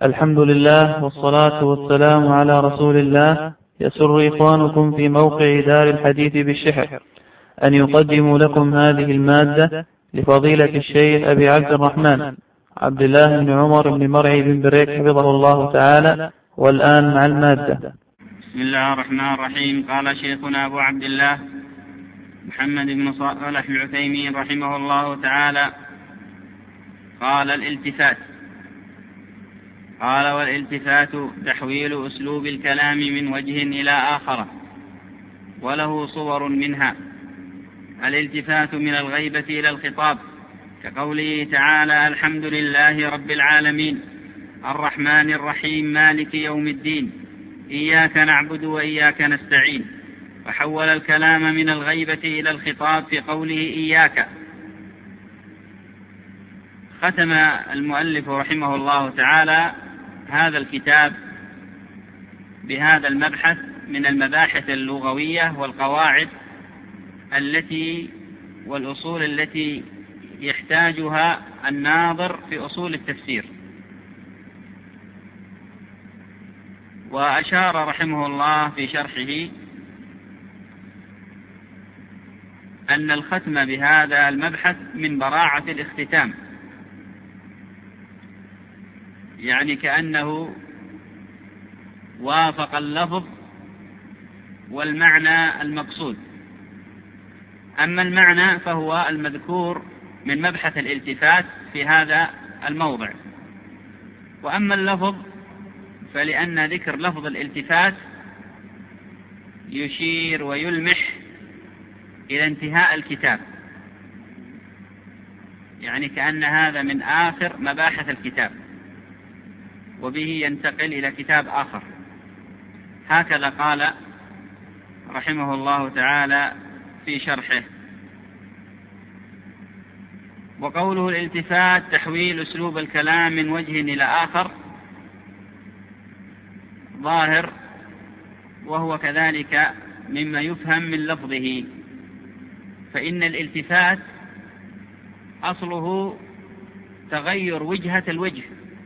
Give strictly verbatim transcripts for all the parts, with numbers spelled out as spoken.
الحمد لله والصلاة والسلام على رسول الله. يسر إخوانكم في موقع دار الحديث بالشحر أن يقدموا لكم هذه المادة لفضيلة الشيخ أبي عبد الرحمن عبد الله بن عمر بن مرعي بن بريك حفظه الله تعالى. والآن مع المادة. بسم الله الرحمن الرحيم. قال شيخنا أبو عبد الله محمد بن صالح العثيمين رحمه الله تعالى: قال الالتفات قال والالتفات تحويل أسلوب الكلام من وجه إلى آخر، وله صور منها: الالتفات من الغيبة إلى الخطاب، كقوله تعالى: الحمد لله رب العالمين الرحمن الرحيم مالك يوم الدين إياك نعبد وإياك نستعين، فحول الكلام من الغيبة إلى الخطاب في قوله إياك. ختم المؤلف رحمه الله تعالى هذا الكتاب بهذا المبحث من المباحث اللغوية والقواعد التي والأصول التي يحتاجها الناظر في أصول التفسير. وأشار رحمه الله في شرحه أن الختم بهذا المبحث من براعة الاختتام، يعني كأنه وافق اللفظ والمعنى المقصود. أما المعنى فهو المذكور من مبحث الالتفات في هذا الموضع، وأما اللفظ فلأن ذكر لفظ الالتفات يشير ويلمح إلى انتهاء الكتاب، يعني كأن هذا من آخر مباحث الكتاب وبه ينتقل إلى كتاب آخر. هكذا قال رحمه الله تعالى في شرحه. وقوله الالتفات تحويل أسلوب الكلام من وجه إلى آخر ظاهر، وهو كذلك مما يفهم من لفظه، فإن الالتفات أصله تغير وجهة الوجه،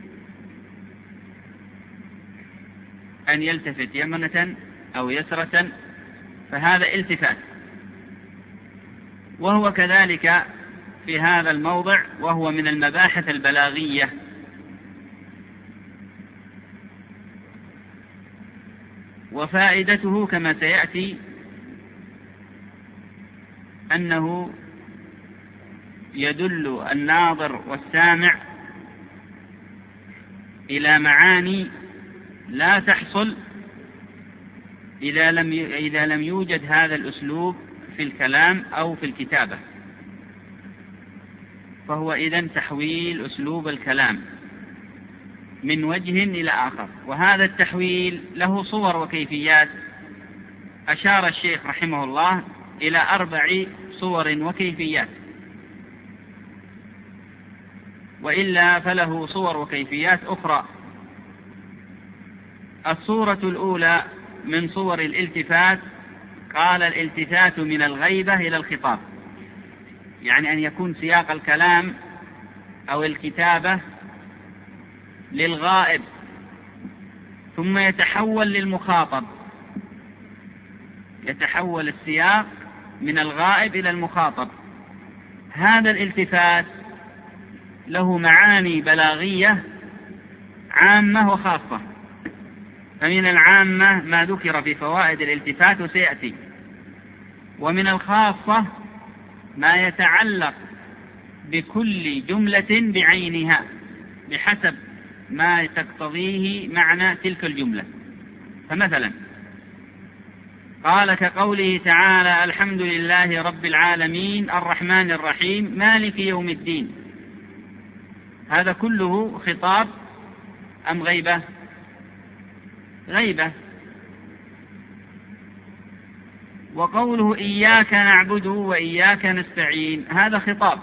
أن يلتفت يمنة أو يسرة، فهذا التفات. وهو كذلك في هذا الموضع، وهو من المباحث البلاغية، وفائدته كما سيأتي أنه يدل الناظر والسامع إلى معاني لا تحصل إذا لم إذا لم يوجد هذا الأسلوب في الكلام أو في الكتابة. فهو إذن تحويل أسلوب الكلام من وجه إلى آخر، وهذا التحويل له صور وكيفيات. أشار الشيخ رحمه الله إلى أربع صور وكيفيات، وإلا فله صور وكيفيات أخرى. الصورة الأولى من صور الالتفات قال الالتفات من الغيبة إلى الخطاب، يعني أن يكون سياق الكلام أو الكتابة للغائب ثم يتحول للمخاطب، يتحول السياق من الغائب إلى المخاطب. هذا الالتفات له معاني بلاغية عامة وخاصة، فمن العامة ما ذكر في فوائد الالتفات وسيأتي، ومن الخاصة ما يتعلق بكل جملة بعينها بحسب ما تقتضيه معنى تلك الجملة. فمثلا قال كقوله تعالى: الحمد لله رب العالمين الرحمن الرحيم مالك يوم الدين، هذا كله خطاب أم غيبة؟ غيبة. وقوله إياك نعبد وإياك نستعين، هذا خطاب،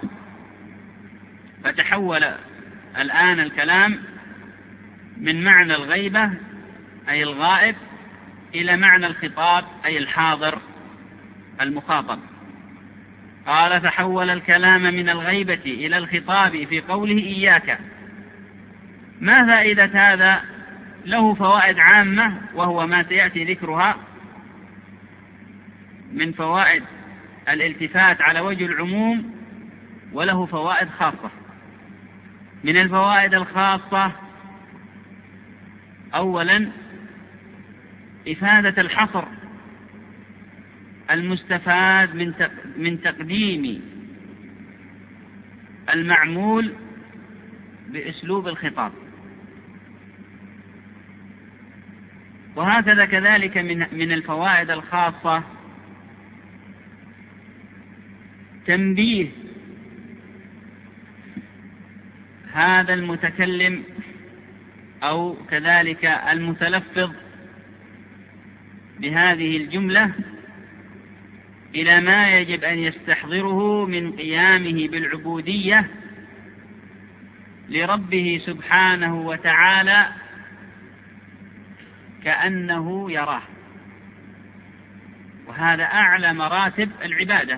فتحول الآن الكلام من معنى الغيبة أي الغائب إلى معنى الخطاب أي الحاضر المخاطب. قال: فحول الكلام من الغيبة إلى الخطاب في قوله إياك، ما فائدة هذا؟ له فوائد عامة وهو ما سيأتي ذكرها من فوائد الالتفات على وجه العموم، وله فوائد خاصة. من الفوائد الخاصة أولا إفادة الحصر المستفاد من من تقديم المعمول بأسلوب الخطاب. وهكذا كذلك من من الفوائد الخاصة تنبيه هذا المتكلم أو كذلك المتلفظ بهذه الجملة إلى ما يجب أن يستحضره من قيامه بالعبودية لربه سبحانه وتعالى كأنه يراه. وهذا أعلى مراتب العبادة،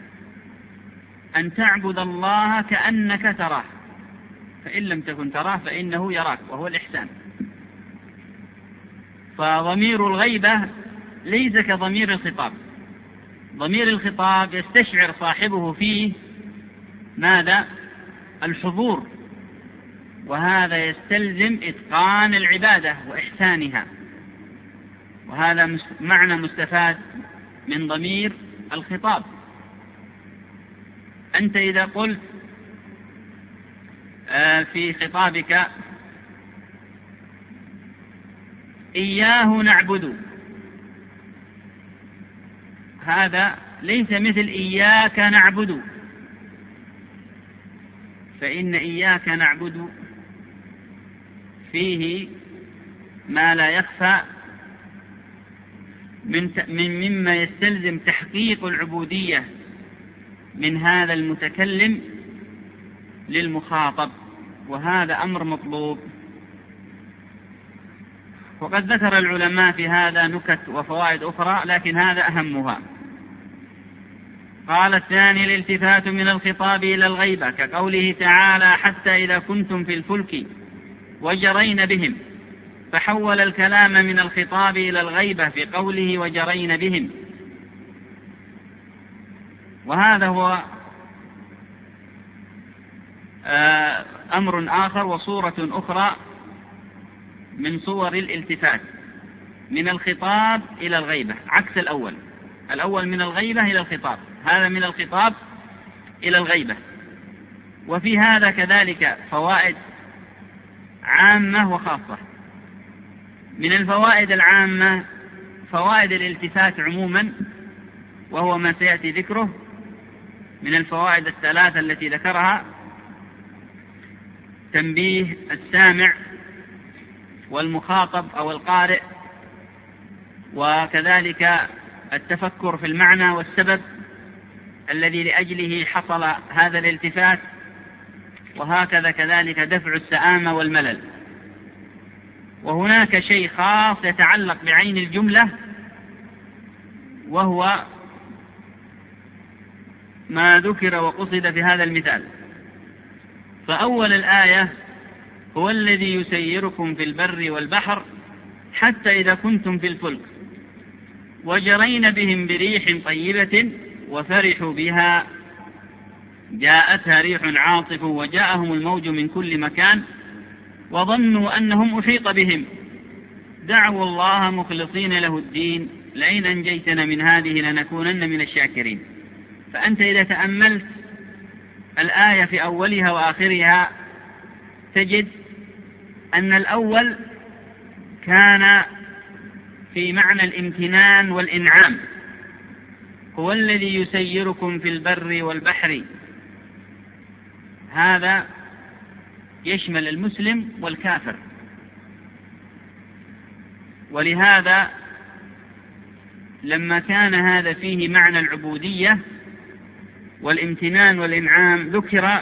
أن تعبد الله كأنك تراه، فإن لم تكن تراه فإنه يراك، وهو الإحسان. فضمير الغيبة ليس كضمير الخطاب. ضمير الخطاب يستشعر صاحبه فيه ماذا؟ الحضور، وهذا يستلزم إتقان العبادة وإحسانها، وهذا معنى مستفاد من ضمير الخطاب. أنت إذا قلت في خطابك إياه نعبد، هذا ليس مثل إياك نعبد، فإن إياك نعبد فيه ما لا يخفى من مما يستلزم تحقيق العبودية من هذا المتكلم للمخاطب، وهذا أمر مطلوب. وقد ذكر العلماء في هذا نكت وفوائد أخرى، لكن هذا أهمها. قال الثاني الالتفات من الخطاب إلى الغيبة، كقوله تعالى حتى إذا كنتم في الفلك وجرين بهم، فحول الكلام من الخطاب إلى الغيبة في قوله وجرين بهم. وهذا هو أمر آخر وصورة أخرى من صور الالتفات من الخطاب إلى الغيبة، عكس الأول. الأول من الغيبة إلى الخطاب، هذا من الخطاب إلى الغيبة. وفي هذا كذلك فوائد عامة وخاصة. من الفوائد العامة فوائد الالتفات عموما، وهو ما سيأتي ذكره من الفوائد الثلاثة التي ذكرها: تنبيه السامع والمخاطب أو القارئ، وكذلك التفكر في المعنى والسبب الذي لأجله حصل هذا الالتفات، وهكذا كذلك دفع السآمة والملل. وهناك شيء خاص يتعلق بعين الجملة، وهو ما ذكر وقصد في هذا المثال. فأول الآية هو الذي يسيركم في البر والبحر حتى إذا كنتم في الفلك وجرين بهم بريح طيبة وفرحوا بها جاءتها ريح عاصف وجاءهم الموج من كل مكان وظنوا أنهم أحيط بهم دعوا الله مخلصين له الدين لئن أنجيتنا من هذه لنكونن من الشاكرين. فأنت إذا تأملت الآية في أولها وآخرها تجد أن الأول كان في معنى الامتنان والإنعام، هو الذي يسيركم في البر والبحر، هذا يشمل المسلم والكافر. ولهذا لما كان هذا فيه معنى العبودية والامتنان والإنعام ذكر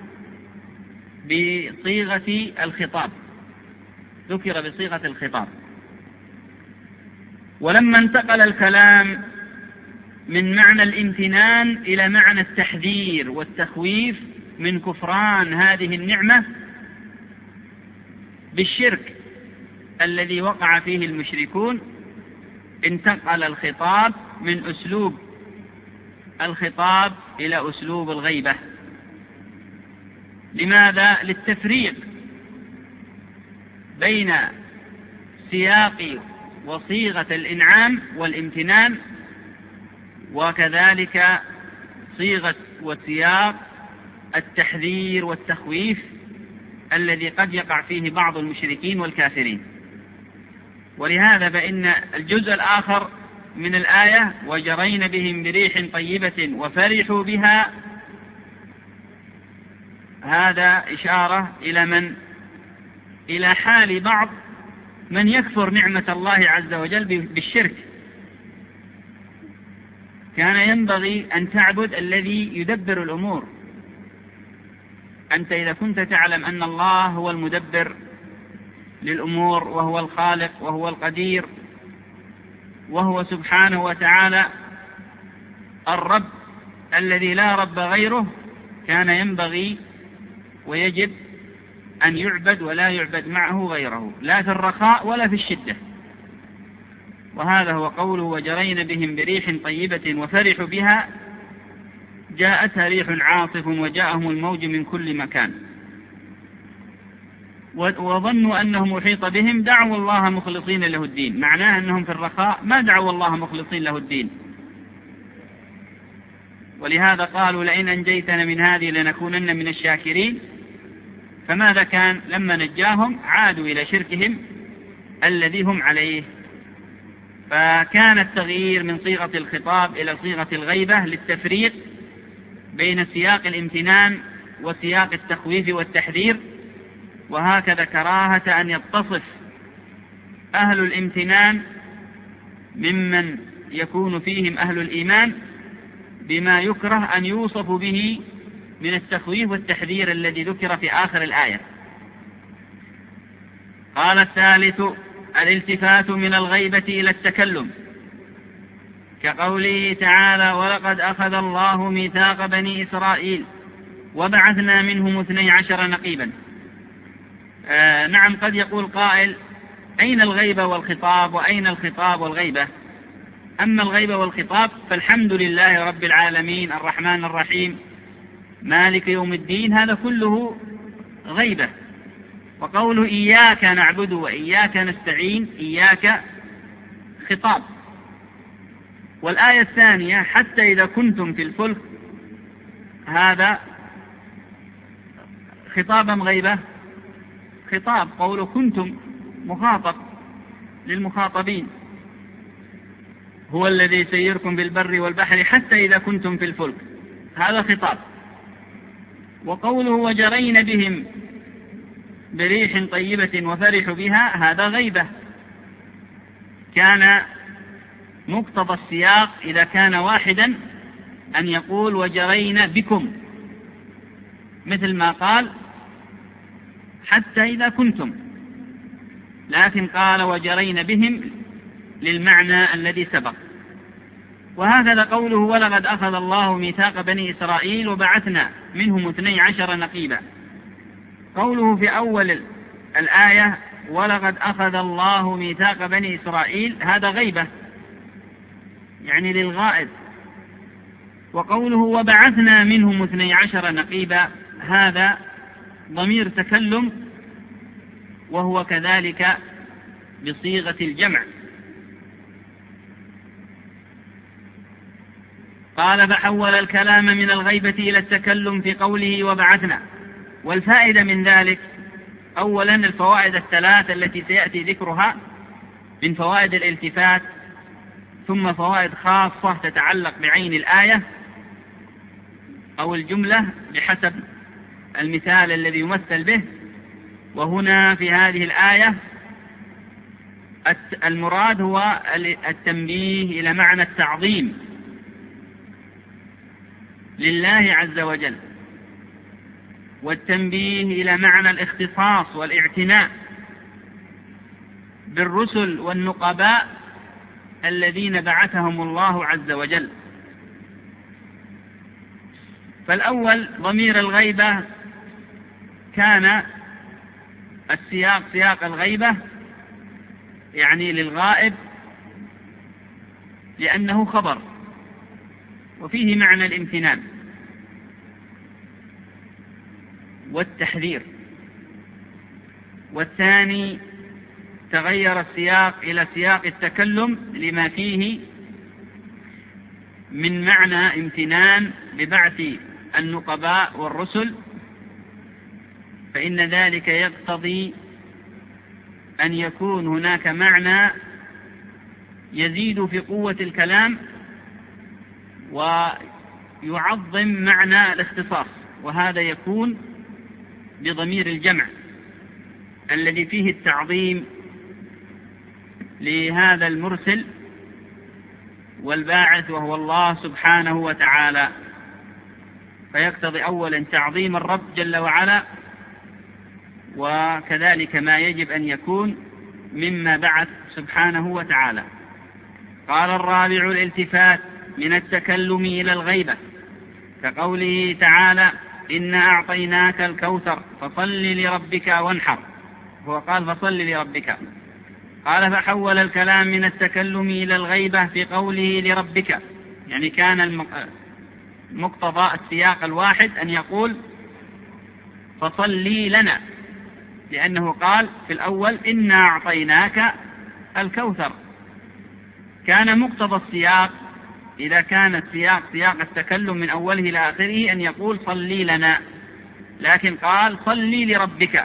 بصيغة الخطاب، ذكر بصيغة الخطاب. ولما انتقل الكلام من معنى الامتنان إلى معنى التحذير والتخويف من كفران هذه النعمة، بالشرك الذي وقع فيه المشركون انتقل الخطاب من أسلوب الخطاب إلى أسلوب الغيبة. لماذا؟ للتفريق بين سياق وصيغة الإنعام والامتنان، وكذلك صيغة وسياق التحذير والتخويف الذي قد يقع فيه بعض المشركين والكافرين. ولهذا فإن الجزء الآخر من الآية وجرين بهم بريح طيبة وفرحوا بها، هذا إشارة إلى من؟ إلى حال بعض من يكفر نعمة الله عز وجل بالشرك. كان ينبغي أن تعبد الذي يدبر الأمور. أنت إذا كنت تعلم أن الله هو المدبر للأمور وهو الخالق وهو القدير وهو سبحانه وتعالى الرب الذي لا رب غيره، كان ينبغي ويجب أن يعبد ولا يعبد معه غيره، لا في الرخاء ولا في الشدة. وهذا هو قوله وجرين بهم بريح طيبة وفرحوا بها، جاءتها ريح عاصف وجاءهم الموج من كل مكان وظنوا أنه محيط بهم، دعوا الله مخلصين له الدين. معناه أنهم في الرخاء ما دعوا الله مخلصين له الدين، ولهذا قالوا لئن أنجيتنا من هذه لنكونن من الشاكرين. فماذا كان؟ لما نجاهم عادوا إلى شركهم الذي هم عليه. فكان التغيير من صيغة الخطاب إلى صيغة الغيبة للتفريق بين سياق الامتنان وسياق التخويف والتحذير. وهكذا كراهة أن يتصف أهل الامتنان ممن يكون فيهم أهل الإيمان بما يكره أن يوصف به من التخويف والتحذير الذي ذكر في آخر الآية. قال الثالث الالتفات من الغيبة إلى التكلم، كقوله تعالى ولقد أخذ الله ميثاق بني إسرائيل وبعثنا منهم اثني عشر نقيبا. آه نعم، قد يقول قائل أين الغيبة والخطاب وأين الخطاب والغيبة؟ أما الغيبة والخطاب فالحمد لله رب العالمين الرحمن الرحيم مالك يوم الدين، هذا كله غيبة. وقوله إياك نعبد وإياك نستعين، إياك خطاب. والآية الثانية حتى إذا كنتم في الفلك، هذا خطابا غيبة؟ خطاب. قوله كنتم مخاطب للمخاطبين، هو الذي يسيركم بالبر والبحر حتى إذا كنتم في الفلك، هذا خطاب. وقوله وجرين بهم بريح طيبة وفرحوا بها، هذا غيبة. كان مقتضى السياق إذا كان واحدا أن يقول وجرين بكم، مثل ما قال حتى إذا كنتم، لكن قال وجرين بهم للمعنى الذي سبق. وهكذا قوله ولقد أخذ الله ميثاق بني إسرائيل وبعثنا منهم اثني عشر نقيبا. قوله في أول الآية ولقد أخذ الله ميثاق بني إسرائيل، هذا غيبة يعني للغائب. وقوله وبعثنا منهم اثني عشر نقيبا، هذا ضمير تكلم، وهو كذلك بصيغة الجمع. قال فحول الكلام من الغيبة إلى التكلم في قوله وبعثنا. والفائدة من ذلك أولا الفوائد الثلاث التي سيأتي ذكرها من فوائد الالتفات، ثم فوائد خاصة تتعلق بعين الآية أو الجملة بحسب المثال الذي يمثل به. وهنا في هذه الآية المراد هو التنبيه إلى معنى التعظيم لله عز وجل، والتنبيه إلى معنى الاختصاص والاعتناء بالرسل والنقباء الذين بعثهم الله عز وجل. فالأول ضمير الغيبة كان السياق سياق الغيبة يعني للغائب، لأنه خبر وفيه معنى الامتنان والتحذير. والثاني تغير السياق إلى سياق التكلم لما فيه من معنى امتنان ببعث النقباء والرسل، فإن ذلك يقتضي أن يكون هناك معنى يزيد في قوة الكلام ويعظم معنى الاختصاص، وهذا يكون بضمير الجمع الذي فيه التعظيم لهذا المرسل والباعث وهو الله سبحانه وتعالى، فيقتضي أولا تعظيم الرب جل وعلا، وكذلك ما يجب أن يكون مما بعث سبحانه وتعالى. قال الرابع الالتفات من التكلم إلى الغيبة، كقوله تعالى إنا أعطيناك الكوثر فصل لربك وانحر، هو قال فصل لربك، قال فحول الكلام من التكلم إلى الغيبة في قوله لربك، يعني كان مقتضى السياق الواحد أن يقول فصلي لنا، لأنه قال في الأول إنا أعطيناك الكوثر. كان مقتضى السياق إذا كان السياق سياق التكلم من أوله إلى آخره أن يقول صلي لنا، لكن قال صلي لربك.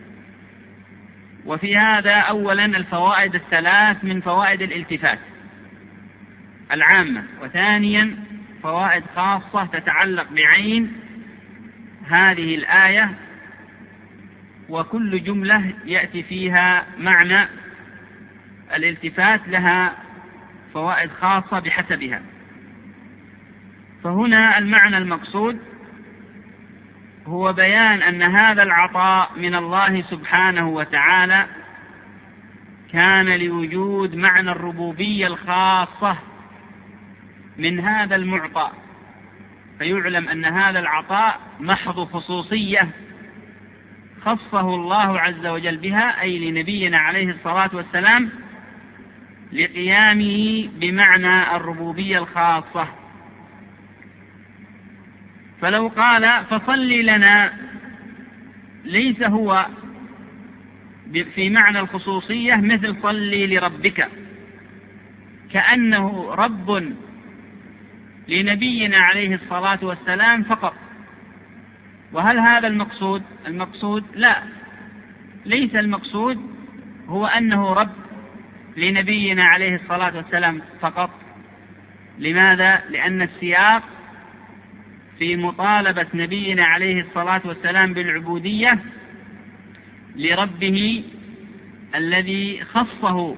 وفي هذا أولا الفوائد الثلاث من فوائد الالتفات العامة، وثانيا فوائد خاصة تتعلق بعين هذه الآية، وكل جملة يأتي فيها معنى الالتفات لها فوائد خاصة بحسبها. فهنا المعنى المقصود هو بيان أن هذا العطاء من الله سبحانه وتعالى كان لوجود معنى الربوبية الخاصة من هذا المعطى، فيعلم أن هذا العطاء محض خصوصية خصه الله عز وجل بها، أي لنبينا عليه الصلاة والسلام، لقيامه بمعنى الربوبية الخاصة. فلو قال فصل لنا ليس هو في معنى الخصوصية مثل صلي لربك، كأنه رب لنبينا عليه الصلاة والسلام فقط. وهل هذا المقصود؟ المقصود لا، ليس المقصود هو أنه رب لنبينا عليه الصلاة والسلام فقط. لماذا؟ لأن السياق في مطالبة نبينا عليه الصلاة والسلام بالعبودية لربه الذي خصه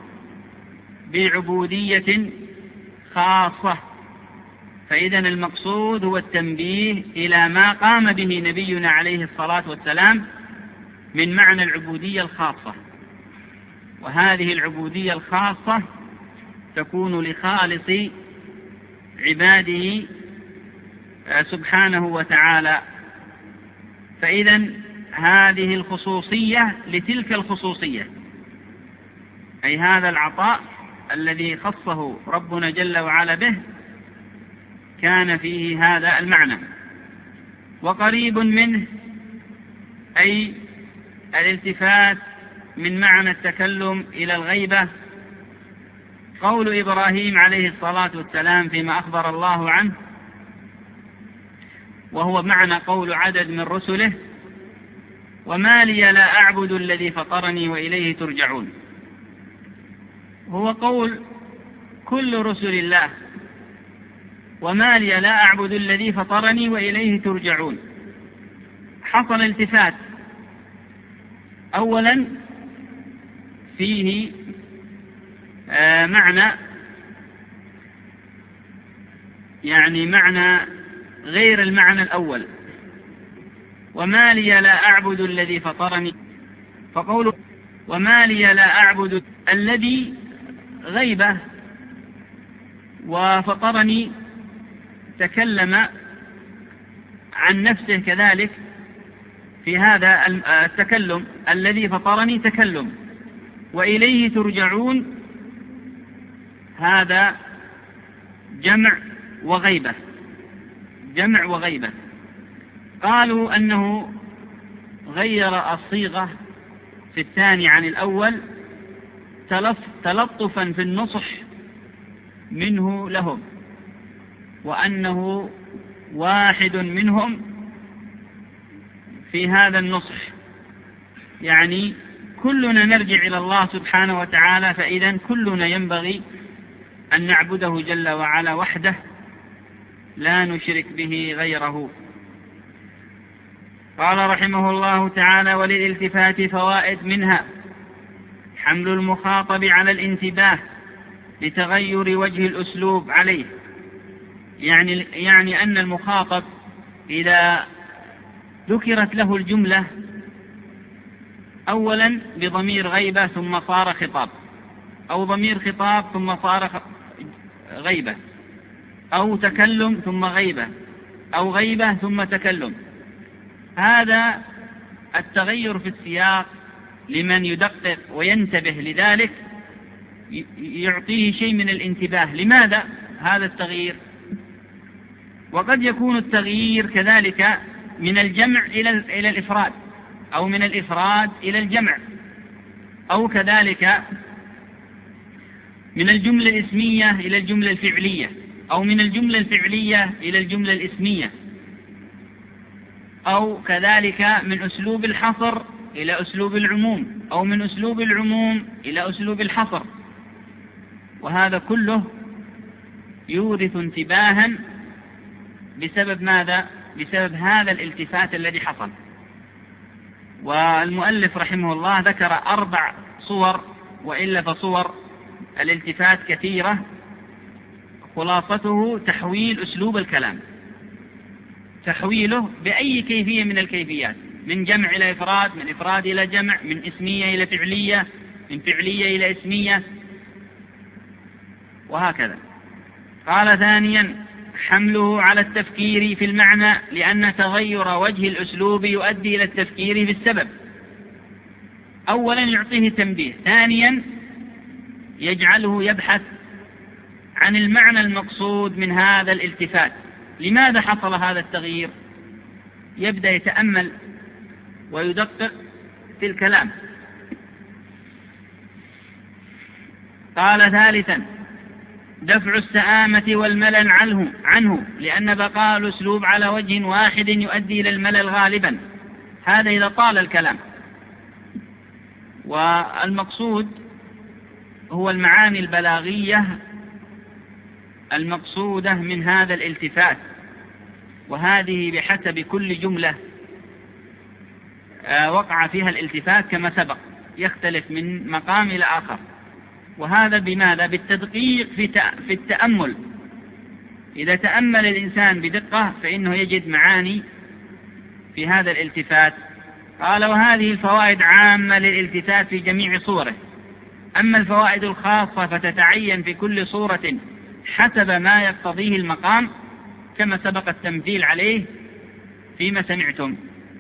بعبودية خاصة، فإذا المقصود هو التنبيه إلى ما قام به نبينا عليه الصلاة والسلام من معنى العبودية الخاصة. وهذه العبودية الخاصة تكون لخالص عباده سبحانه وتعالى. فإذا هذه الخصوصية لتلك الخصوصية، أي هذا العطاء الذي خصه ربنا جل وعلا به كان فيه هذا المعنى. وقريب منه أي الالتفات من معنى التكلم إلى الغيبة قول إبراهيم عليه الصلاة والسلام فيما أخبر الله عنه، وهو معنى قول عدد من رسله: وما لي لا أعبد الذي فطرني وإليه ترجعون. هو قول كل رسل الله: وما لي لا أعبد الذي فطرني وإليه ترجعون. حصل التفات أولا فيه آه معنى يعني معنى غير المعنى الأول، وما لي لا أعبد الذي فطرني، فقوله وما لي لا أعبد الذي غيبة، وفطرني تكلم عن نفسه كذلك في هذا التكلم الذي فطرني تكلم وإليه ترجعون، هذا جمع وغيبة، جمع وغيبة. قالوا أنه غير الصيغة في الثاني عن الأول تلطفا في النصح منه لهم، وأنه واحد منهم في هذا النصح، يعني كلنا نرجع إلى الله سبحانه وتعالى، فإذا كلنا ينبغي أن نعبده جل وعلا وحده لا نشرك به غيره. قال رحمه الله تعالى: وللالتفات فوائد، منها حمل المخاطب على الانتباه لتغير وجه الأسلوب عليه، يعني, يعني أن المخاطب إذا ذكرت له الجملة أولا بضمير غيبة ثم صار خطاب، أو ضمير خطاب ثم صار غيبة، أو تكلم ثم غيبة، أو غيبة ثم تكلم، هذا التغير في السياق لمن يدقق وينتبه لذلك يعطيه شيء من الانتباه. لماذا هذا التغيير؟ وقد يكون التغيير كذلك من الجمع إلى إلى الإفراد، أو من الإفراد إلى الجمع، أو كذلك من الجملة الاسمية إلى الجملة الفعلية، أو من الجملة الفعلية إلى الجملة الاسمية، أو كذلك من أسلوب الحصر إلى أسلوب العموم، أو من أسلوب العموم إلى أسلوب الحصر. وهذا كله يورث انتباها بسبب ماذا؟ بسبب هذا الالتفات الذي حصل. والمؤلف رحمه الله ذكر أربع صور، وإلا فصور الالتفات كثيرة، خلاصته تحويل أسلوب الكلام، تحويله بأي كيفية من الكيفيات، من جمع إلى إفراد، من إفراد إلى جمع، من اسمية إلى فعلية، من فعلية إلى اسمية، وهكذا. قال ثانيا حمله على التفكير في المعنى، لأن تغير وجه الأسلوب يؤدي إلى التفكير في السبب. أولا يعطيه تنبيه، ثانيا يجعله يبحث عن المعنى المقصود من هذا الالتفات، لماذا حصل هذا التغيير؟ يبدأ يتأمل ويدقق في الكلام. قال ثالثا دفع السآمة والملل عنه, عنه لأن بقاء الأسلوب على وجه واحد يؤدي إلى الملل غالبا، هذا إذا طال الكلام. والمقصود هو المعاني البلاغية المقصودة من هذا الالتفات، وهذه بحسب كل جملة وقع فيها الالتفات كما سبق، يختلف من مقام إلى آخر. وهذا بماذا؟ بالتدقيق في التأمل. إذا تأمل الإنسان بدقة فإنه يجد معاني في هذا الالتفات. قال وهذه الفوائد عامة للالتفات في جميع صوره، أما الفوائد الخاصة فتتعين في كل صورة حسب ما يقتضيه المقام، كما سبق التمثيل عليه فيما سمعتم.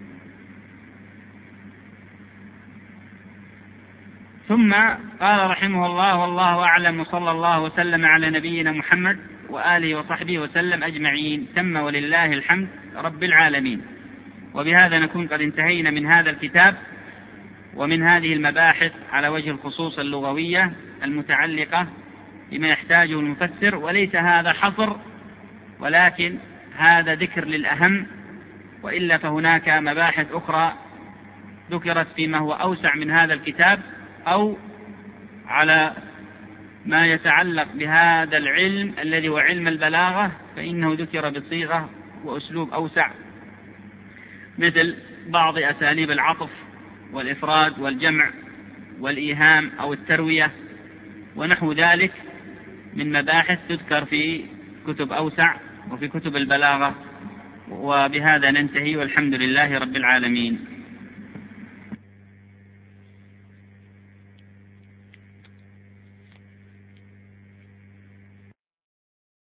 ثم قال رحمه الله: والله أعلم، وصلى الله وسلم على نبينا محمد وآله وصحبه وسلم أجمعين. تم ولله الحمد رب العالمين. وبهذا نكون قد انتهينا من هذا الكتاب ومن هذه المباحث على وجه الخصوص اللغوية المتعلقة بما يحتاجه المفسر، وليس هذا حصر ولكن هذا ذكر للأهم، وإلا فهناك مباحث أخرى ذكرت فيما هو أوسع من هذا الكتاب، أو على ما يتعلق بهذا العلم الذي هو علم البلاغة، فإنه ذكر بصيغة وأسلوب أوسع، مثل بعض أساليب العطف والإفراد والجمع والإيهام أو التروية ونحو ذلك من مباحث تذكر في كتب أوسع وفي كتب البلاغة. وبهذا ننتهي، والحمد لله رب العالمين.